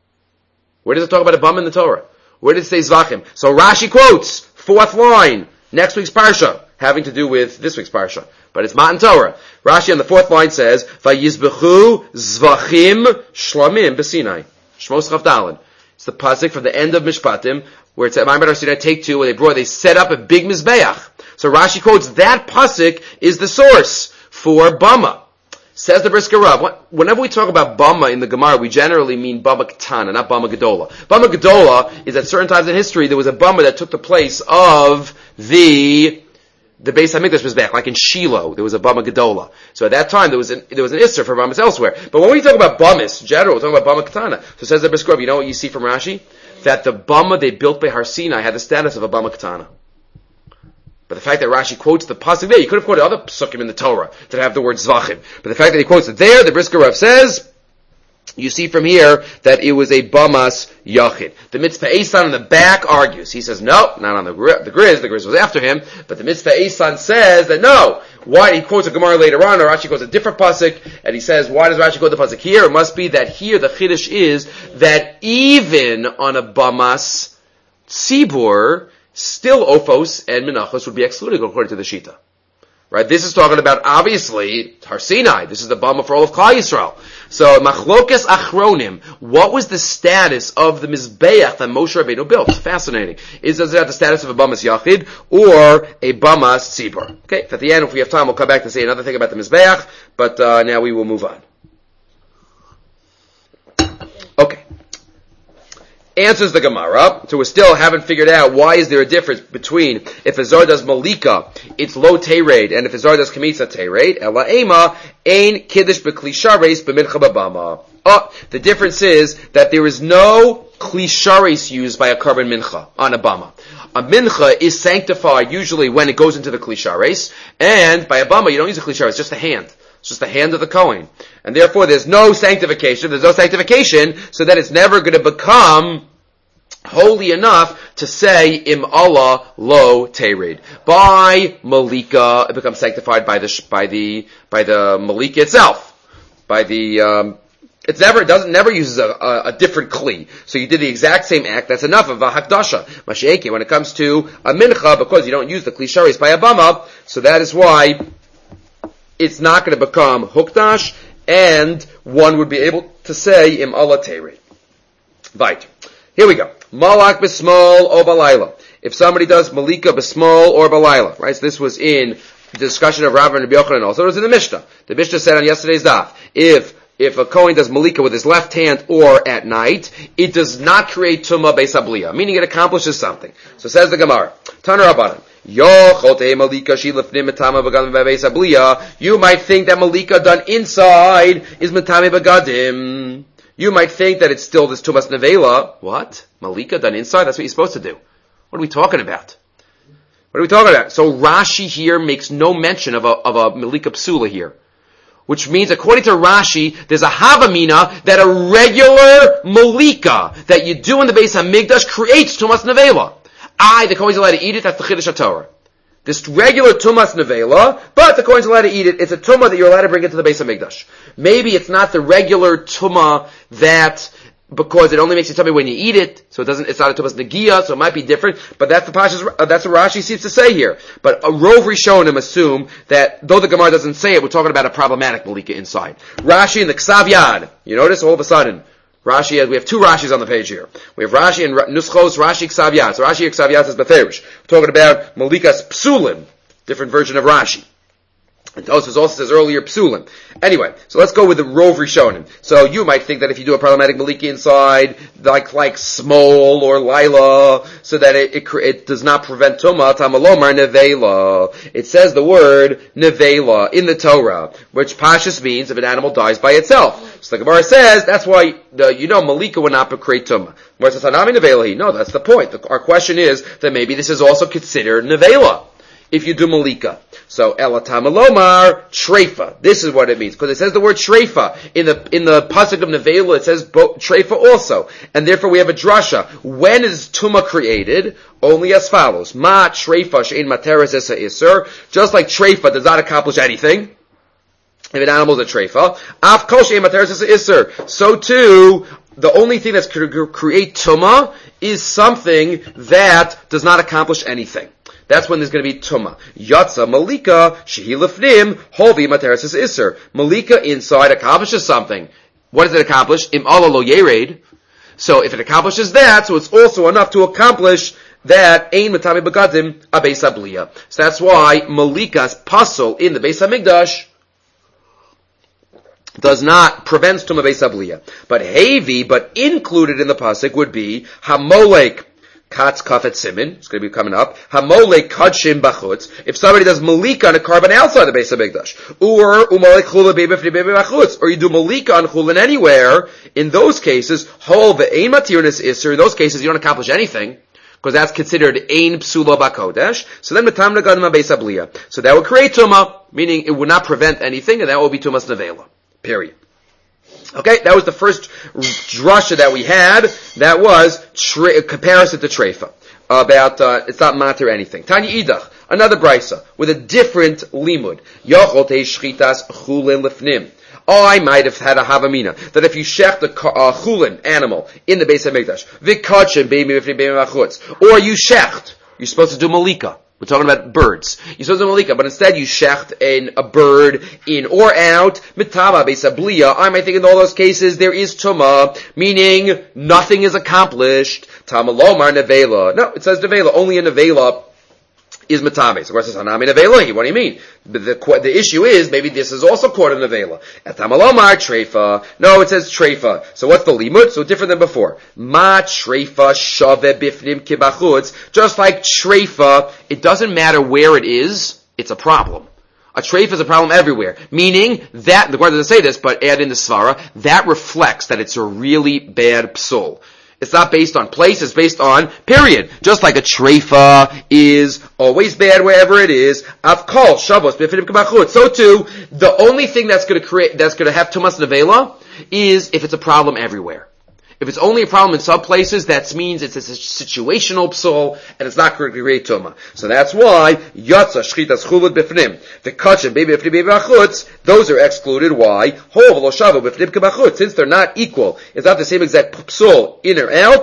Where does it talk about a bama in the Torah? Where does it say Zvachim? So Rashi quotes fourth line, next week's parsha, having to do with this week's parsha. But it's Matan Torah. Rashi on the fourth line says, Vayizbechu zvachim shlamim b'Sinai. Shmos Chav Daled. It's the pasuk from the end of Mishpatim, where it's at Ma'amad Har Sinai take two, where they brought, they set up a big mizbeach. So Rashi quotes that pasuk is the source for Bama. Says the Brisker Rav, whenever we talk about Bama in the Gemara, we generally mean Bama Ketana, not Bama Gedola. Bama Gedola is at certain times in history, there was a Bama that took the place of the the Beis HaMikdash was back, like in Shiloh, there was a Bama Gedola. So at that time, there was an, there was an Isser for Bamas elsewhere. But when we talk about Bamas, in general, we're talking about Bama Ketana. So it says the Brisker Rav, you know what you see from Rashi? That the Bama they built by Har Sinai had the status of a Bama Ketana. But the fact that Rashi quotes the pasuk there, you could have quoted other pasukim in the Torah that have the word Zvachim. But the fact that he quotes it there, the Brisker Rav says, you see from here that it was a Bamas Yachid. The Mitzvah Eisan in the back argues. He says, no, not on the, the Grizz. The Grizz was after him. But the Mitzvah Eisan says that no. Why? He quotes a Gemara later on, or Rashi quotes a different pasuk, and he says, why does Rashi quote the pasuk here? It must be that here the Chiddush is that even on a Bamas Tzibur, still Ophos and Menachos would be excluded according to the Shita. Right? This is talking about, obviously, Har Sinai. This is the Bama for all of Klal Yisrael. So, Machlokes Achronim, what was the status of the Mizbeach that Moshe Rabbeinu built? Fascinating. Is does it have the status of a Bamas Yachid or a Bamas Tzibur? Okay, at the end, if we have time, we'll come back to say another thing about the Mizbeach, but uh, now we will move on. Okay. Answers the Gemara. So we still haven't figured out why is there a difference between if a Zar does Malika, it's low Teirade, and if a Zar does Kamitza Teirade, Ela Ema, Ein Kiddush B'Kli Shares B'Mincha B'Bama. Oh, the difference is that there is no Kli Shares used by a Karban Mincha on a Bama. A Mincha is sanctified usually when it goes into the Kli Shares, and by a Bama you don't use a Kli Shares, it's just a hand. It's just the hand of the Kohen. And therefore there's no sanctification, there's no sanctification, so that it's never going to become holy enough to say Im Allah lo Tered. By Malika, it becomes sanctified by the by the by the Malika itself. By the um, it's never it doesn't never uses a, a, a different kli. So you did the exact same act. That's enough of a hakdasha. Mashiach, when it comes to a mincha, because you don't use the kli sharis by a bama, so that is why it's not going to become hukdash, and one would be able to say Im Allah Tered. Right. Here we go. Malak b'smol or balayla. If somebody does malika b'smol or balayla, right? So this was in the discussion of Rav and Rabbi Yochanan. Also, it was in the Mishnah. The Mishnah said on yesterday's daf, if if a Kohen does malika with his left hand or at night, it does not create tumah beis habliya, meaning it accomplishes something. So says the Gemara, Taner Rabbanan, you might think that malika done inside is metame bagadim. You might think that it's still this tumas nevela. What? Malika done inside? That's what you're supposed to do. What are we talking about? What are we talking about? So Rashi here makes no mention of a, of a malika psula here. Which means, according to Rashi, there's a havamina that a regular malika that you do in the Beis HaMikdash creates tumas nevela. I, the Kohen's allowed to eat it, that's the Chiddush HaTorah. This regular tumas nevela, but the Kohen's allowed to eat it. It's a tumah that you're allowed to bring into the Beis HaMikdash. Maybe it's not the regular tumah that, because it only makes you tummy when you eat it, so it doesn't, it's not a tumas negia, so it might be different, but that's the Pasha's, uh, that's what Rashi seems to say here. But a Rov Rishonim assume that, though the Gemara doesn't say it, we're talking about a problematic malika inside. Rashi and the Ksav Yad, you notice all of a sudden, Rashi, we have two Rashis on the page here. We have Rashi and Nuschos, Rashi Ksav Yad. So Rashi Ksav Yad says Beferish. We're talking about Malikas Psulim, different version of Rashi. And Tosfos also says earlier Psulim. Anyway, so let's go with the Rov Rishonim. So you might think that if you do a problematic Malika inside, like like Smol or Lila, so that it, it, it does not prevent Tumah, Tamalomar Nevela. It says the word Nevela in the Torah, which Pashas means if an animal dies by itself. So the Gemara says, that's why, the, you know, Malika would not create Tumah. Where it says, Hanami Nevela, no, that's the point. The, our question is that maybe this is also considered Nevela, if you do Malika. So, Elatamalomar, Treifa. This is what it means. Because it says the word Treifa. In the, in the Pasuk of Nevela, it says bo- Treifa also. And therefore we have a drasha. When is Tumah created? Only as follows. Ma Treifa she'en materes esa iser. Just like Treifa does not accomplish anything. If an animal is a Treifa. Af kol she'en materes esa iser. So too, the only thing that's going to create Tumah is something that does not accomplish anything. That's when there's going to be Tumah. Yatsa Malika, Shehi Lefnim, Hovi Materesis Isser. Malika inside accomplishes something. What does it accomplish? Im Allah lo yered. So if it accomplishes that, so it's also enough to accomplish that Ein Matami Bagadim a Beis Habliya. So that's why Malika's puzzle in the Beis HaMikdash does not prevent Tumah Beis Habliya. But Hevi, but included in the pasuk would be Hamolek Katz Kafet Simin, it's going to be coming up. Hamolek Kadshim Bachutz. If somebody does Malika on a carbon outside the Beis HaMikdash, or Umalek Chula Bebefni Bebe Bachutz, or you do Malika on Chulin anywhere, in those cases, Hol Ve'ein Matirnis Isser, in those cases you don't accomplish anything, because that's considered Ein Psula Bakodesh. So then Matam Nagadim Beis Habliya. So that would create Tumah, meaning it would not prevent anything, and that will be Tumas Nevela. Period. Okay, that was the first drasha that we had. That was tre- comparison to Treifa. About, uh, it's not matter anything. Tanya Idach, another brisa, with a different limud. Yochol te shchitas chulin lefnim. Oh, I might have had a havamina, that if you shecht a uh, chulin animal in the Beis HaMikdash, v'kachem be'imi v'fnei be'imi achutz, or you shecht, you're supposed to do malika. We're talking about birds. You're supposed to do malika, but instead you shecht in a bird in or out. Mitama beis habliya. I might think in all those cases there is tumah, meaning nothing is accomplished. Tamalomar nevela. No, it says nevela. Only a nevela is matame. So, of course, it's hanami nevela. What do you mean? But the the issue is maybe this is also caught in nevela. Etamalomar treifa. No, it says treifa. So what's the limud? So different than before. Ma treifa shave bifnim kibachutz. Just like treifa, it doesn't matter where it is. It's a problem. A treif is a problem everywhere. Meaning that, the Gemara doesn't say this, but add in the svara, that reflects that it's a really bad psul. It's not based on place, it's based on period. Just like a treifa is always bad wherever it is. Avkol, shavos, bifidim kabachut. So too, the only thing that's gonna create, that's gonna have tumas nevela is if it's a problem everywhere. If it's only a problem in some places, that means it's a situational psul, and it's not going to create tumah. So that's why, yatsa, shchitas, chulud, bifnim, the kachem, baby, bifnim, baby, bachutz, those are excluded. Why? Hov, lo shavo, bifnim, kabachutz, since they're not equal, it's not the same exact psul, in or out,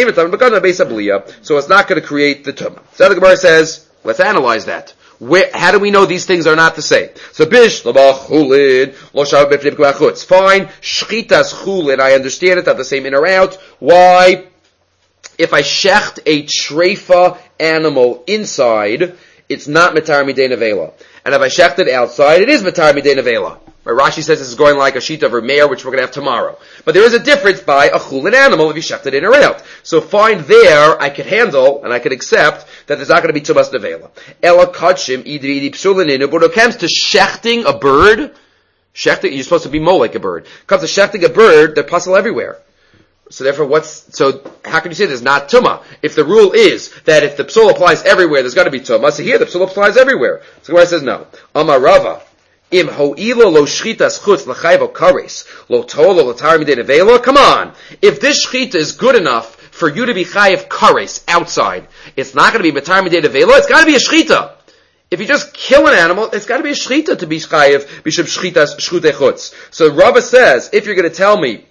so it's not going to create the tumah. So the Gemara says, let's analyze that. Where, how do we know these things are not the same? So bish labach chulid lo shav b'fnim k'machutz. Fine, shchitas chulid. I understand it. Not the same in or out. Why? If I shecht a treifa animal inside, it's not matar midei nevela, and if I shecht it outside, it is matar midei nevela. Right, Rashi says this is going like a sheet of Meir, which we're going to have tomorrow. But there is a difference by a chulin animal if you shecht it in or out. So fine there, I could handle, and I could accept, that there's not going to be tumas nevela. Ela kachim idri idi psulin, but when it comes to shechting a bird, shechting, you're supposed to be more like a bird. It comes to shechting a bird, they're puzzle everywhere. So therefore, what's, so how can you say there's not tumah? If the rule is that if the psul applies everywhere, there's got to be tumah, so here the psul applies everywhere. So the Gemara says no. Amar Rava. Im ho'ilo lo shchitas chutz l'chayvo kares lo tolo l'tar midei nevela. Come on, if this shchita is good enough for you to be chayiv kares outside, it's not going to be b'tar midei nevela. It's got to be a shchita. If you just kill an animal, it's got to be a shchita to be chayiv b'shem shchitas shchutei chutz. So Rava says, if you're going to tell me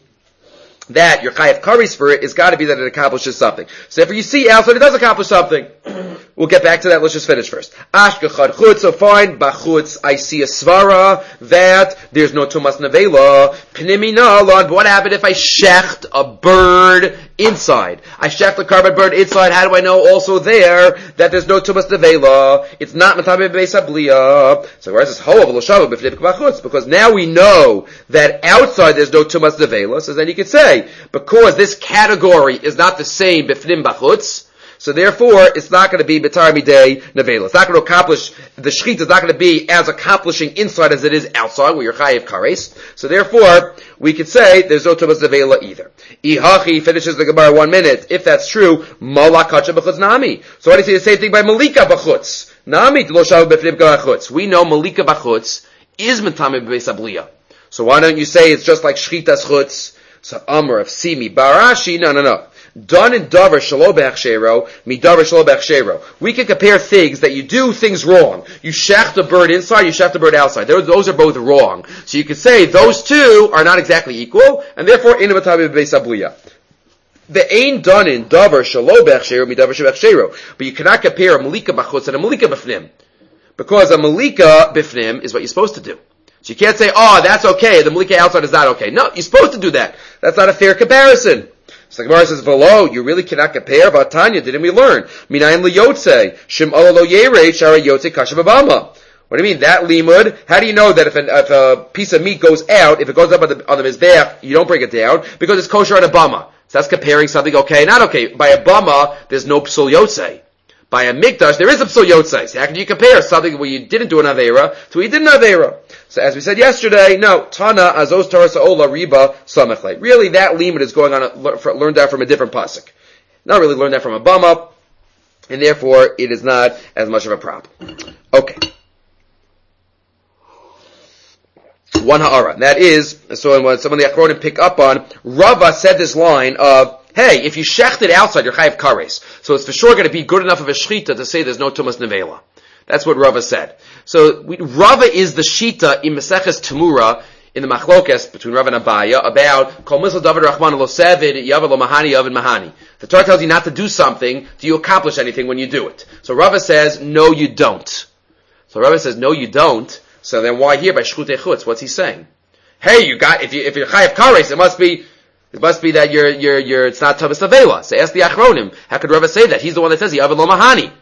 that your chayiv kares for it, it's got to be that it accomplishes something. So if you see outside, it does accomplish something. We'll get back to that. Let's just finish first. Ashkechad chutz, so fine. Bachutz, I see a svara that there's no tumas nevela. Pnimina lon. But what happened if I shecht a bird inside? I shecht a carbon bird inside. How do I know also there that there's no tumas nevela? It's not matabe beis habliya. So where is this ho of l'shava b'fnei b'chutz? Because now we know that outside there's no tumas nevela. So then you could say, because this category is not the same b'fnim b'chutz, so therefore, it's not going to be B'tar Midei Nevela. It's not going to accomplish, the Shechit is not going to be as accomplishing inside as it is outside, where you're Chayiv Kares. So therefore, we could say there's no Tumas Nevela either. Ihachi finishes the Gemara one minute. If that's true, Malak Kacha B'chutz Nami. So why do you say the same thing by Malika B'chutz? Nami T'lo Shav B'fnim B'chutz. We know Malika B'chutz is Matame B'beis Habliya. So why don't you say it's just like Shchitas Chutz? So Amr of Simi Barashi, no, no, no. Done in davar shelo b'achshero, mi davar shelo b'achshero. We can compare things that you do things wrong. You shecht a bird inside, you shecht a bird outside. Those, those are both wrong. So you could say those two are not exactly equal, and therefore in b'tabi b'beis habliya. The ain done in davar shelo b'achshero, mi davar shelo b'achshero. But you cannot compare a malika b'chutz and a malika b'fnim, because a malika b'fnim is what you're supposed to do. So you can't say, oh, that's okay, the malika outside is not okay. No, you're supposed to do that. That's not a fair comparison. So the Gemara says, "Velo, you really cannot compare." Vatanya, didn't we learn? Minayin liyotze shim ala lo yerei shara yotze kasha b'bama. What do you mean that limud? How do you know that if, an, if a piece of meat goes out, if it goes up on the on the mizbeach, you don't bring it down because it's kosher on a bama? So that's comparing something okay, not okay. By a bama, there's no psul yotze. By a mikdash, there is a psul yotze. So how can you compare something where you didn't do an avera to where you did an avera? So as we said yesterday, no, Tana azos tarasa ola riba samechle. Really, that limit is going on, a, learned out from a different pasuk. Not really learned that from a bama, and therefore it is not as much of a problem. Okay. One ha'ara. That is, so when some of the achronim pick up on, Rava said this line of, hey, if you shecht it outside, you're chayav kares. So it's for sure going to be good enough of a shechita to say there's no tumas nevela. That's what Rava said. So we, Rava is the shita in Maseches Temura in the machlokes between Rava and Abaya about kol misal davar rachman lo sevid yav lo mahani yav mahani. The Torah tells you not to do something. Do you accomplish anything when you do it? So Rava says no, you don't. So Rava says no, you don't. So then why here by shchutei chutz? What's he saying? Hey, you got if you if you're chayav kares, it must be. It must be that you're, you're, you're, it's not Tavis Avela. So ask the Achronim. How could Rava say that? He's the one that says, Yav lo mahani.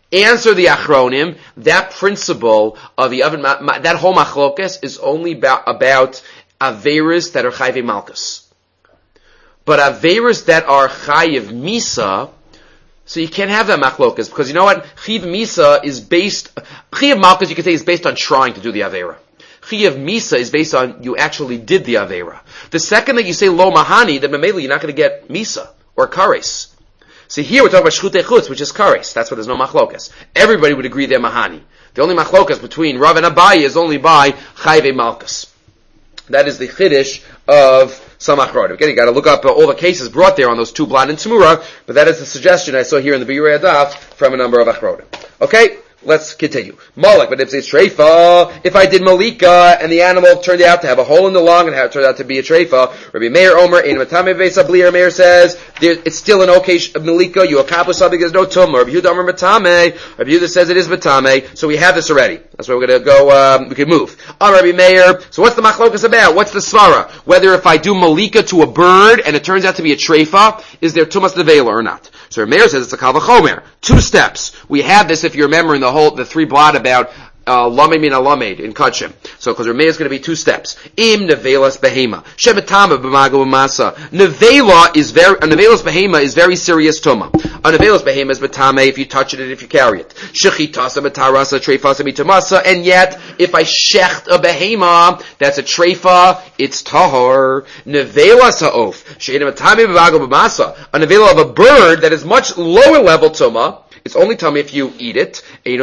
Answer the Achronim, that principle of the oven, that whole machlokas is only about, about Averis that are Chayve Malkus. But Averis that are Chayiv Misa, so you can't have that machlokas, because you know what? Chayiv Misa is based, Chayiv Malkus you could say is based on trying to do the Avera. Chayiv Misa is based on you actually did the Avera. The second that you say Lo Mahani, then Mamela you're not going to get Misa or Kares. So here we're talking about Shchutei Chutz, which is Kares. That's why there's no machlokas. Everybody would agree they're Mahani. The only machlokas between Rav and Abaye is only by Chayve Malkus. That is the Chiddush of some Achronim. Again, you got to look up uh, all the cases brought there on those two blad and Tzmura, but that is the suggestion I saw here in the Biyurei Adaf from a number of Achronim. Okay? Let's continue. Malak, but if it's treifa, if I did malika and the animal turned out to have a hole in the lung and it turned out to be a treifa, Rabbi Meir Omer, Ein Matame Vesa Blier Meir says, there, it's still an okay malika, you accomplish something, there's no tum. Rabbi Yehuda Omer Matame, Rabbi Yehuda says it is Matame, so we have this already. That's why we're gonna go, um, we can move. Ah, Rabbi Meir, so what's the machlokas about? What's the svara? Whether if I do malika to a bird and it turns out to be a treifa, is there tumas nevela or not? So Rabbi Meir says it's a kal v'chomer. Two steps. We have this if you remember in the whole, the three blot about lamed min alamed in Kachim. So, because Rameh is going to be two steps. Im nevelas behema. Shemetama b'mago b'masa. Nevela is very, a nevelas behema is very serious tuma. A nevelas behema is betame if you touch it and if you carry it. Shechitasa betarasa treifasa mitamasa. And yet, if I shecht a behema, that's a treifa, it's tahor. Nevelas ha'of. She'ena metame b'mago b'masa. A nevela of a bird that is much lower level tuma. It's only tummy if you eat it.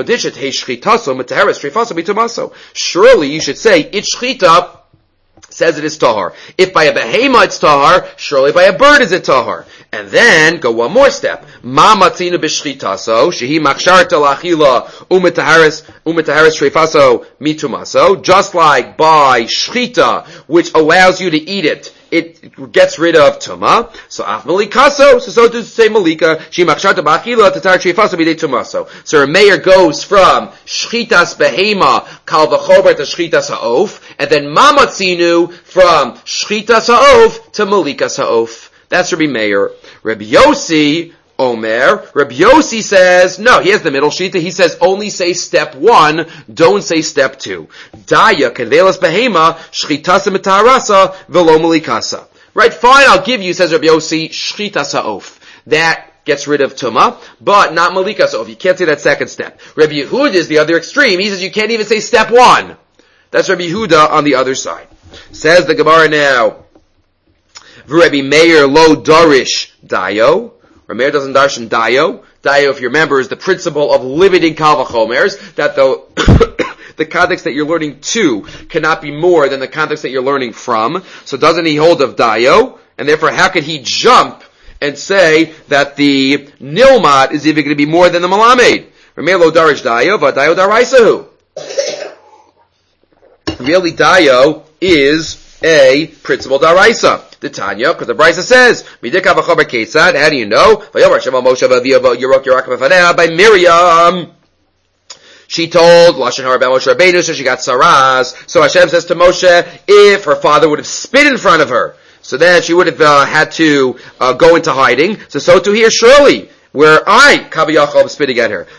Surely you should say, it shchita says it is tahar. If by a behema it's tahar, surely by a bird is it tahar. And then, go one more step. Ma matzina b'shchitaso, shehi machsharta lachila, umetaharis, umetaharis shreifaso mitumaso, just like by shchita, which allows you to eat it, it gets rid of tuma. So af malikaso, so so to say malika, she machsharta b'achila, tatar shreifaso b'dei tumaso. So a mayor goes from shchitas behema, kal v'chober to shchitas ha'of, and then ma matzinu from shchitas ha'of to malikas ha'of. That's Rabbi Meir. Rabbi Yossi, Omer, Rabbi Yossi says, no, he has the middle shita. He says only say step one, don't say step two. Daya, kevelas behema, shchitasa mitarasa, velo malikasa. Right, fine, I'll give you, says Rabbi Yossi, shchitasa oaf. That gets rid of tuma, but not malikasa oaf. You can't say that second step. Rabbi Yehuda is the other extreme. He says you can't even say step one. That's Rabbi Yehuda on the other side. Says the Gemara now, Rabbi Meir lo darish dayo. Rabbi Meir doesn't darshan dayo. Dayo, if you remember, is the principle of limiting kal v'chomers, that the the context that you're learning to cannot be more than the context that you're learning from. So doesn't he hold of dayo? And therefore, how could he jump and say that the nilmat is even going to be more than the malamed? Rabbi Meir lo darish dayo, v'dayo daraisahu. Really, dayo is a principle daraisa. The Tanya, because the Brisa says, how do you know? By Miriam. She told Lashon Hara about Moshe Rabbeinu, so she got saras. So Hashem says to Moshe, if her father would have spit in front of her, so then she would have uh, had to uh, go into hiding. So so to here, surely, where I, Kaviyachal, spitting at her.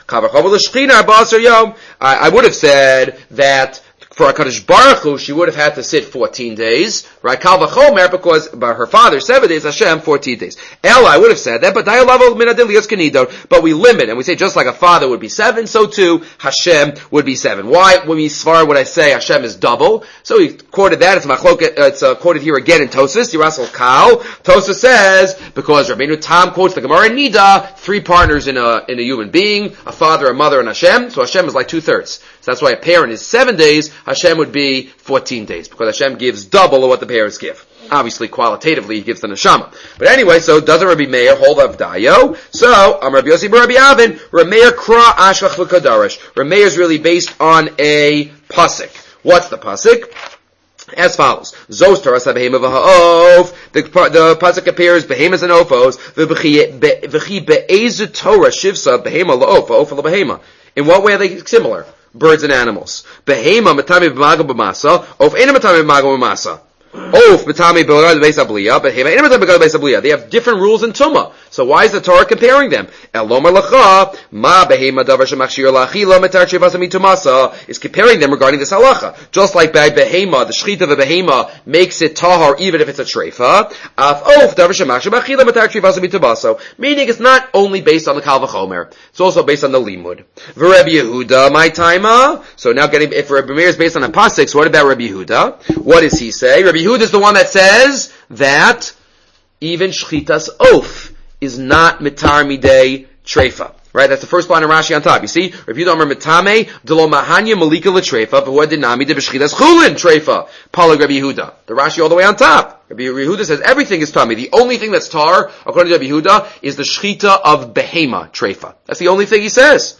I, I would have said that for HaKadosh Baruch Hu, she would have had to sit fourteen days, right? Kal v'chomer, because by her father, seven days, Hashem, fourteen days. Ella, I would have said that, but but we limit, and we say just like a father would be seven, so too, Hashem would be seven. Why, when we svar, would I say Hashem is double? So we quoted that, it's machlok, it's uh, quoted here again in Tosas, Yerusal Kal. Tosas says, because Rabbeinu Tam quotes the Gemara in Nida, three partners in a, in a human being, a father, a mother, and Hashem, so Hashem is like two-thirds. So that's why a parent is seven days, Hashem would be fourteen days, because Hashem gives double of what the parents give. Obviously, qualitatively, he gives the neshama. But anyway, so doesn't Rabbi Meir hold of dayo? So, I'm Rabbi Yossi bar Rabbi Avin, Rabbi Meir kra ashlach v'kadarish. Rabbi Meir is really based on a pasuk. What's the pasuk? As follows: Zos taras behema v'ha'of. The the pasuk appears behemas and ofos. V'chi be'ezu Torah shivsa behema la'of ha'of la'behema. In what way are they similar? Birds and animals. Behema matami b'mago b'masa. Of ena matami b'mago b'masa. Oaf, Batami, Begad, Beis Abliya, Behema, Ain't Batami, Begad, Beis Abliya. They have different rules in Tumah. So why is the Torah comparing them? Elomar Lacha, Ma Behema, Davar Shemachshir Lachila, Metar Shevasa Mitumasa, is comparing them regarding this halacha. Just like by Behema, the Shechita of a Behema makes it Tahar even if it's a Treifa. Af Oaf, Davar Shemachshir Lachila, Metar Shevasa Mitumasa. Meaning it's not only based on the Kal V'chomer, it's also based on the Limud. V'Rebbe Yehuda, my timer. So now getting, if Rebbe Meir is based on a Pasuk, so what about Rebbe Yehuda? What does he say? Rebbe Yehuda is the one that says that even Shchitas Oaf is not Mitar Midei Treifa. Right? That's the first line of Rashi on top. You see? Rebbe Yehuda Amar Mitame, Delo Mahanya Malika L'Treifa, V'Huad Dinami De B'Shchitas Chulin Treifa. Palag Rebbe Yehuda. The Rashi all the way on top. Rebbe Yehuda says everything is Tami. The only thing that's Tar, according to Rebbe Yehuda, is the Shchita of Behema Treifa. That's the only thing he says.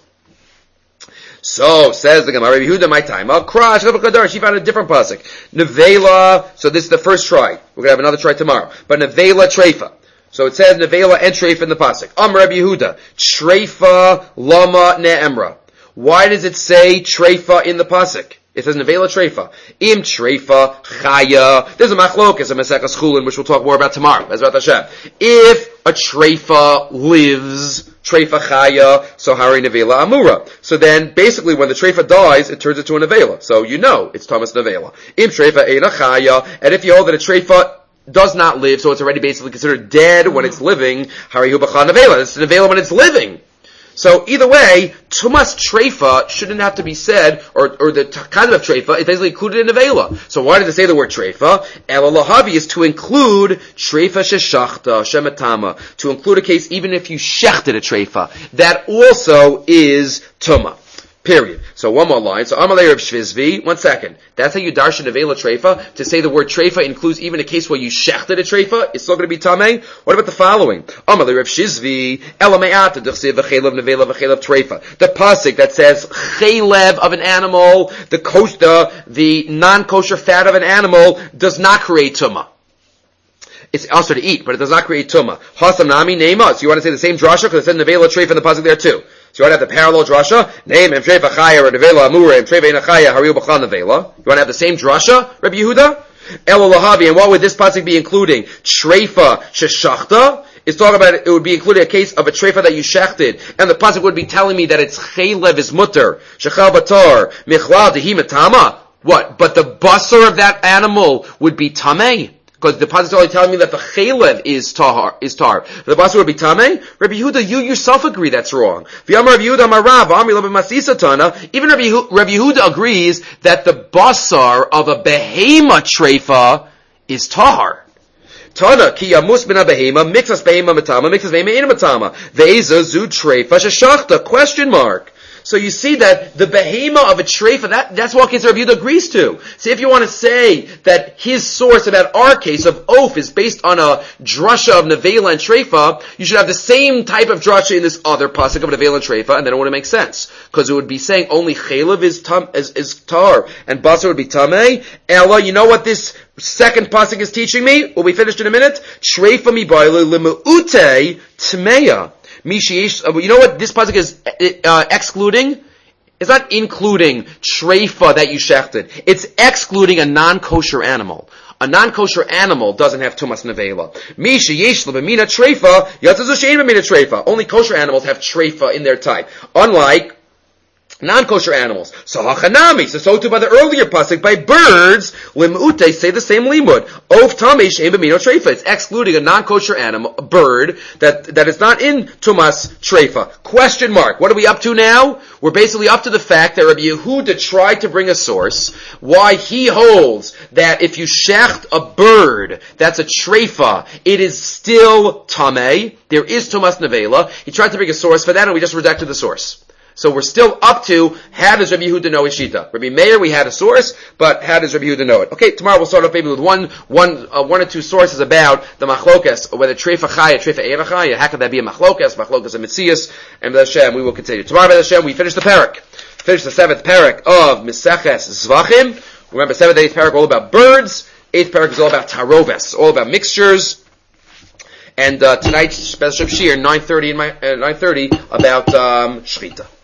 So, says the Gemara, Rebbe Yehuda, my time. I'll crush, she found a different pasuk. Nevela, so this is the first try. We're gonna have another try tomorrow. But Nevela Treifa. So it says Nevela and Treifa in the pasuk. Am Rebbe Yehuda, Treifa Lama Ne'emra. Why does it say Treifa in the pasuk? It says Nevela Treifa. Im Treifa Chaya. There's a machlokes, a Maseches Chulin, which we'll talk more about tomorrow. Bezrat Hashem. If a Treifa lives, Treifa Chaya, so Hari Nevela Amura. So then, basically, when the Treifa dies, it turns into a Nevela. So you know it's Thomas Nevela. Im Treifa Eina Chaya. And if you hold that a Treifa does not live, so it's already basically considered dead when it's living, Hari Hu B'cha Nevela. It's a Nevela when it's living. So either way, Tumas Treifa shouldn't have to be said, or, or the kind of Treifa is basically included in Nevela. So why did it say the word Treifa? El Lahavi is to include Treifa Sheshachta, Shematama, to include a case even if you shechted a Treifa. That also is Tuma. Period. So one more line. So Amalei Reb Shvizvi, one second. That's how you darshan Nevela Treifa. To say the word Treifa includes even a case where you shechted a Treifa, it's still going to be Tameh. What about the following? Amalei Reb Shvizvi, Elameata d'chsev v'chelev Nevela v'chelev Treifa. The pasuk that says chelev of an animal, the kosher, the, the non-kosher fat of an animal does not create tumah. It's also to eat, but it does not create tumah. Hasam nami nema. So you want to say the same drasha because it said Nevela Treifa in the pasuk there too. So you want to have the parallel drasha? Name em treifa chaya or nevela amura em treifa ina chaya hariu b'chal nevela. You want to have the same drasha, Rabbi Yehuda? Elo lahavi, and what would this pasuk be including? Treifa sheshachta? It's talking about, it would be including a case of a treifa that you shechted, and the pasuk would be telling me that it's chelev is mutter, shechal batar, michlal dehi matama. What? But the basar of that animal would be tameh. Because the pasuk is only telling me that the chelev is tar, is tar. The basar would be tameh. Rabbi Yehuda, you yourself agree that's wrong. V'yamar Rabbi Yehuda Marav, Amri Lo B'Masisa Tana. Even Rabbi Yehuda agrees that the basar of a behema treifa is tar. Tana ki yamus bin behema mixas behema matama mixas behema ina matama. Ve'eza zu treifa sheshachta. Question mark. So you see that the behema of a treifa, that, that's what case Rabbi Yehuda agrees to. See, if you want to say that his source about our case of oaf is based on a drasha of nevela and treifa, you should have the same type of drasha in this other pasuk of nevela and treifa, and then it wouldn't make sense. Because it would be saying only chelev is, tam, is, is tar, and basar would be tameh. Ella, you know what this second pasuk is teaching me? We'll be finished in a minute. Treifa mi bailu limu'ute tmeya. You know what this pasuk is uh, excluding? It's not including treifa that you shechted. It's excluding a non-kosher animal. A non-kosher animal doesn't have tumas nevela. Misha yesh b'mina treifa, yatzazu shein b'mina treifa. Only kosher animals have treifa in their type. Unlike non-kosher animals. So hachanami, so so too by the earlier pasuk, by birds, limute say the same limud. Of tamei shein b'mino treifa. It's excluding a non-kosher animal, a bird, that, that is not in tumas treifa. Question mark. What are we up to now? We're basically up to the fact that Rabbi Yehuda tried to bring a source why he holds that if you shecht a bird that's a treifa, it is still tamei. There is tumas nevela. He tried to bring a source for that and we just rejected the source. So we're still up to, how does Rabbi Yehuda know his shita? Rabbi Meir, we had a source, but how does Rabbi Yehuda know it? Okay, tomorrow we'll start off maybe with one, one, uh, one or two sources about the machlokas, whether treifa chaya, treifa eva chaya, how could that be a machlokas, machlokas and mitzias, and B'ez Hashem, we will continue. Tomorrow, B'ez Hashem, we finish the parak. Finish the seventh parak of Meseches Zvachim. Remember, seventh, eighth parak, all about birds. Eighth parak is all about taroves, all about mixtures. And, uh, tonight's B'ez Hashem Shir, nine thirty in my, uh, nine thirty, about, um, Shechita.